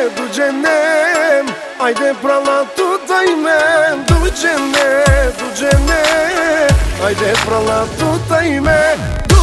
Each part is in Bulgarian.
do džennem, ajde prala tu taj men. Do džennem, ajde prala tu taj men. Do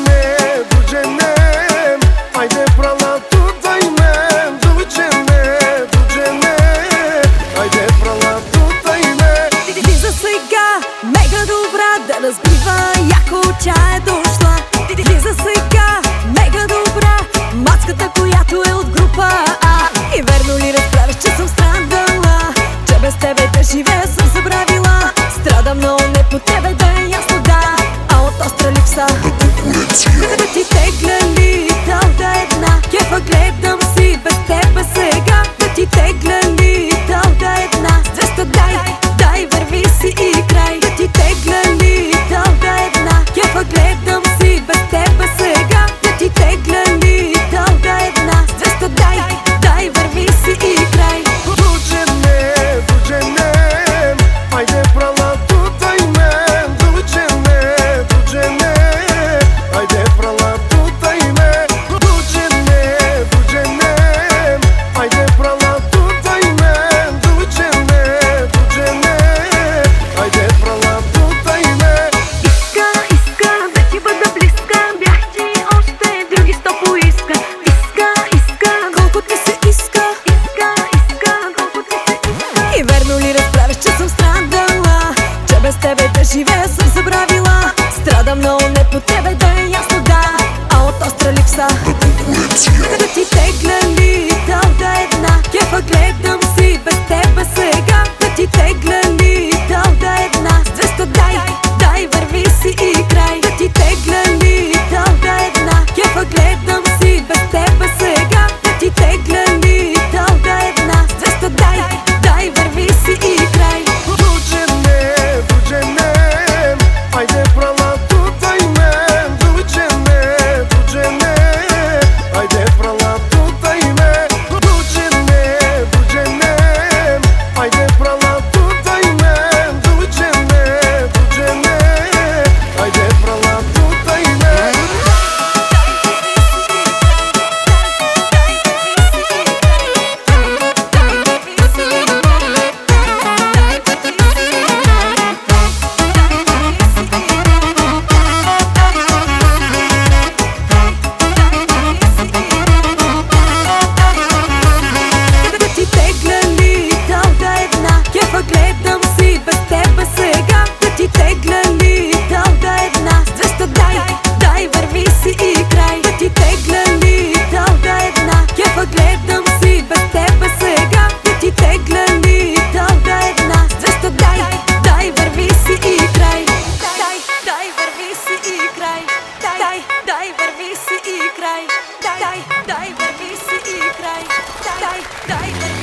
džennem, ajde prala tu taj men. Do džennem, ajde prala tu taj men. Ти за сега мега добра, да разбива яко тя е дошла. Ти за сега мега добра, мацката, която е от група А. И верно ли разбраваш, че съм страдала, че без тебе да живея съм забравила. Страдам много, не по тебе да е ясно, да, а от остра липса да ти тегля литъл да една. Кефа гледам си без тебе сега, да ти тегля литъл да една. С 200 дай, върви си и край. Да ти тегля литъл да една. Кефа гледам си без тебе сега, да ти тегля литъл да една. С 200 дай, върви си и край. Do džennem, ajde prala tu taj men. Do džennem, ajde prala tu taj men. Do džennem, ajde prala tu taj men. Do džennem, ajde prala tu taj men. Иска да ти бъда близка, бях ти още, други 100 поиска. Иска, колко ти се иска. Колко ти се иска. И верно ли разбраваш, че съм страдала, че без тебе да живея съм забравила. Страдам много, не по тебе да е ясно, да, а от остра липса да ти тегля литъл да една. Кефа гледам си без тебе сега, да ти тегля литъл да една. С 200 дай, върви си и край. Да ти тегля литъл да една. Кефа гледам си без тебе сега, да ти тегля литъл да една. С 200 дай, върви си и край. Do džennem, ajde prala tu taj men. Do džennem, ajde prala tu taj men. Do džennem, ajde prala tu taj men. Do džennem, ajde prala tu taj men. Да ти тегля литъл да една. Кефа гледам си без тебе сега, да ти тегля литъл да една. С 200 дай, върви си и край. Да ти тегля литъл да една. Кефа гледам си без тебе сега, да ти тегля литъл да една. С 200 дай, върви си и край. Дай, върви си и край. Дай, върви си и край. Дай, върви си и край. Дай, върви